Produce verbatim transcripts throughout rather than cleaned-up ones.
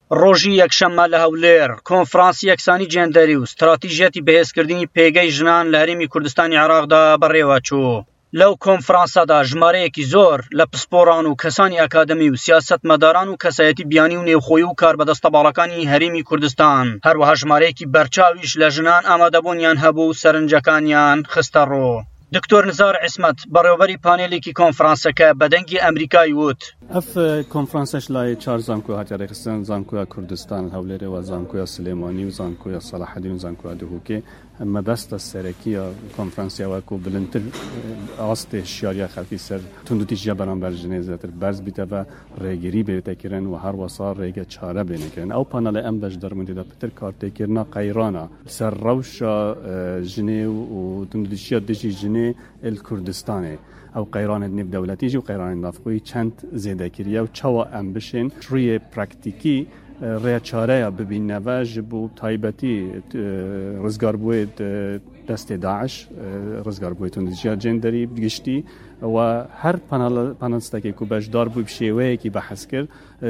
ڕۆژی یەکشەممە لە هەولێر کۆنفرانسی یەکسانی جێندەری و ستراتیژیەتی بەهێزکردنی پێگەی ژنان لە هەرێمی کوردستانی عێراقدا بەڕێوەچوو. لەو کۆنفرانسادا ژمارەیەکی زۆر لە پسپۆڕان و کەسانی ئاکادەمی و سیاسەتمەداران و کەسایەتی بیانی و نێوخۆیی و کاربەدەستە باڵەکانی هەرێمی کوردستان، هەروەها ژمارەیەکی بەرچاویش لە ژنان ئامادەبوونیان هەبوو و سەرنجەکانیان خستە ڕوو. دکتۆر نزار عسمەت بەڕێوەبەری پانێلێکی کۆنفرانسەکە بەدەنگی ئەمریکای وت: ئەف کۆنفرانسەش لای چار زانکۆ هاتیارە خستن، زانکۆیا کوردستان هەولێرەوە، زانکۆیا سلێمانی و زانکۆیا سەلاحەدین و زانکۆیا دهوکێ. مەبەستە سەرەکیە کۆنفرانسیاوە و بلندتر ئاستێ شیاریە خەڵکی سەر توندوتیژە بەرامبەر ژنێ زیاتر بەرز بیتەوە ڕێگیری بێتەکردن و هەروەسا ڕێگە چارە بێنەکردن. ئەو پانەڵە ئەم بەش دەرموندێدا پتر کارتێکردنا قەیرانە سەر ڕەوشە ژنێ و توندوتیژە دژی ژنێ ال کوردستانێ. ئەو قەیرانت نێو دەوڵەتیژی و قەیرانی نافخۆی چەند زێدەکریە و چاوە ئەم بشێن ڕوویە پراکتیکی ڕێچارەیە ببینەوە ji بۆ تایبەتی ڕزگاربووی دەستێ داعش، ڕزگاربووی توندوتیژە جێندەری گشتی و هەر پانەلستێکی و بەشدار بووی شێوەیەکی بەحەس کرد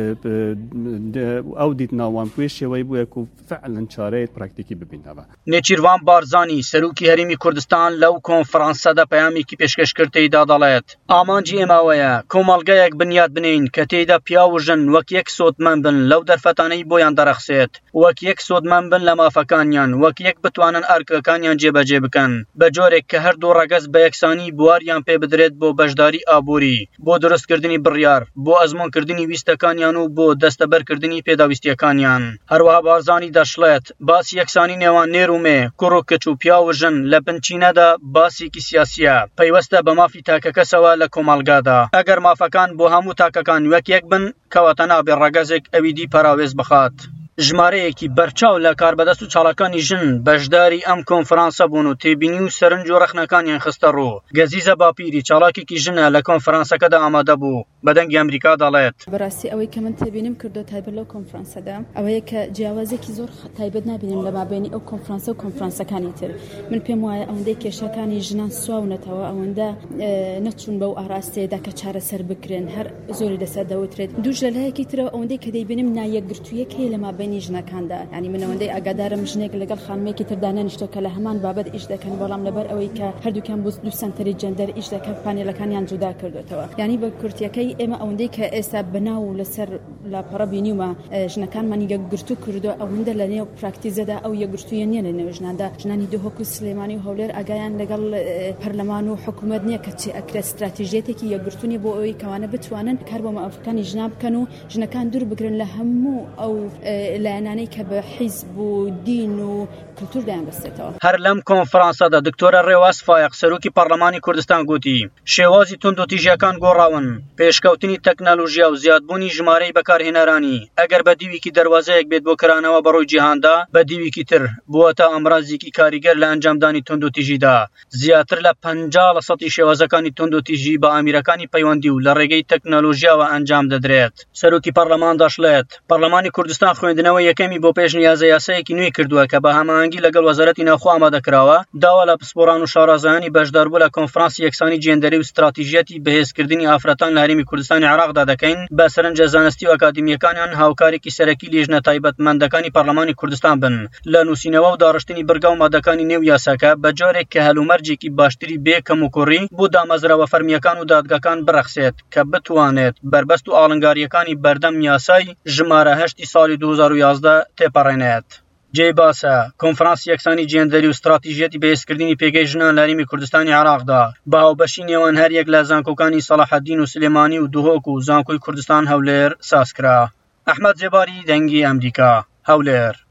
ئەو دیتناوان پوێ شێوەی بووە و فعلەن چارەیەک پراکتیکی ببینەوە. نێچیروان بارزانی سەرۆکی هەرێمی کوردستان لەو کۆنفرانسەدا پەیامێکی پێشکەشکرد تێیدا دەڵێت: ئامانجی ئێماوەیە کۆمەڵگەیەک بنیاد بنین کە تێیدا پیا و ژن وەک یەک سۆدمەند بن لەو دەرفەتانەی بۆیان دەرەخسێت، وەک یەک سۆدمەند بن لە مافەکانیان، وەک یەک بتوانن ئەرکەکانیان جێبەجێ بکەن بە جۆرێک کە هەردوو ڕەگەز بە یەکسانی بواریان پێ بدرێت بۆ بەشداری ئابووری، بۆ دروستکردنی بڕیار، بۆ ئەزموونکردنی ویستەکانیان و بۆ دەستەبەرکردنی پێداویستیەکانیان. هەروەها بارزانی دەشڵێت باسی یەکسانی نێوان نێر و مێ، کوڕ و کچ و پیا و ژن لە بنچینەدا باسێکی سیاسیە، پەیوەستە بە مافی تاکەکەسەوە لە کۆمەڵگادا. ئەگەر مافەکان بۆ هەموو تاکەکان وەک یەک بن کەواتە نابێ ڕەگەزێک ئەویدی پەراوێز بخات. ژمارەیەکی بەرچاو لە کاربەدەست و چاڵەکانی ژن بەشداری ئەم کۆنفرانسە بوون و تێبینی و سەرنج و ڕەخنەکانیان خستە ڕوو. گەزیزە باپیری چاڵاکێکی ژنە لە کۆنفرانسەکەدا ئامادە بوو، بەدەنگی ئەمریکا دەڵێت: بەڕاستی ئەوەی کە من تێبینیم کردو تایبەت لەو کۆنفرانسەدا ئەوەیە کە جیاوازێکی زۆر تایبەت نبینیم لە مابینی ئەو کۆنفرانسە و کۆنفرانسەکانی تر. من پێم وایە ئەوەندەی کێشەکانی ژنان سواونەتەوە، ئەوەندە نەچوون بەو ئاراستەیەدا کە چارەسەر بکرێن، هەر زۆری لەسەر دەوترێت. دووش لە لایەکی ترەوە ئەوەندەی کە دەیبینیم نایەکگرتوویەک هەیە لە مابینی ژنەکاندا. ینی من ئەوەندەی ئاگادارم ژنێک لەگەڵ خانمێکی تردانە نیشتۆ کە لە هەمان بابەت ئیش دەکەن، بەڵام لەبەر ئەوەی کە هەردووکیان بۆ دوو سنتەری جەندەر ئیش دەکەن پانێلەکانیان جودا کردوێتەوە. ینی بە کورتیەکەی ئێمە ئەوەندەی کە ئێستا بناو لەسەر لاپەڕە بینیومە ژنەکانمان یەکگرتو کردو، ئەوەندە لە نێو پراکتیزەدا ئەو یەکگرتوویە نییە لە نێو ژناندا. ژنانی دهۆک و سلێمانی و هەولێر ئاگایان لەگەڵ پەرلەمان و حکوومەت نییە کە چی ئەکرێت ستراتیژیەتێکی یەکگرتوونی بۆ ئەوەی کەوانە بتوانن کار بۆ مافەکانی ژنا بکەن و ژنەکان دوور بگرن لە هەموو ئەو لایەنانەی کە بە حیزب و دین و کلتور دایان بەستێتەوە. هەر لەم کۆنفرانسەدا دکتۆرە ڕێواز فایق سەرۆکی پەرلەمانی کوردستان گوتی: شێوازی توندوتیژیەکان گۆڕاون، پێشکەوتنی تەکنەلۆژیا و زیادبوونی ژمارەی بەکارهێنەرانی ئەگەر بە دیویکی دەواازەیەک بێت بۆ کرانەوە بەڕۆی جیهاندا، بە دیویکی تر بووەتە ئەمڕازێکی کاریگەر لە ئەنجامدانی توندوتیژیدا. زیاتر لە پەنجا لە سەدی شێوازەکانی توندوتیژی بە ئامیرەکانی پەیوەندی و لە ڕێگەی تەکنەلۆژیاوە ئەنجام دەدرێت. سەرۆکی پەرلەمان دەشڵێت: پەرلەمانی کوردستان خوێندنەوە یەکەمی بۆ پێشنیازە یاسایەکی نوێی کردووە کە بە هەماهەنگی لەگەڵ وەزارەتی ناوخۆ ئامادەکراوە، داوا لە پسپۆڕان و شارەزایانی بەشداربوو لە کۆنفرانسی یەکسانی جێندەری و ستراتیژیەتی بەهێزکردنی ئافرەتان لە هەرێمی کوردستانی عێراقدا دەکەین بە سەرنجە زانستی و ئەکادیمیەکانیان هاوکارێکی سەرەکی لێژنە تایبەتمەندەکانی پەرلەمانی کوردستان بن لە نووسینەوە و داڕشتنی بەرگا و مادەکانی نێو یاساکە بە جۆرێک کە هەلومەرجێکی باشتری بێ کەم و کوڕی بۆ دامەزراوە فەرمیەکان و دادگاکان بڕەخسێت کە بتوانێت بربەست و ئاڵنگاریەکانی بەردەم یاسای ژمارە هەشتی ساڵی دوو هەزار و یازدە تێپەڕێنێت. جێی باسە کۆنفرانسی یەکسانی جێندەری و ستراتیژیەتی بەهێزکردنی پێگەی ژنان لە هەرێمی کوردستانی عێراقدا بە هاوبەشی نێوان هەریەک لە زانکۆکانی سەلاحەدین و سلێمانی و دهۆک و زانکۆی کوردستان هەولێر سازکرا. ئەحمەد جێباری دەنگی ئەمریکا، هەولێر.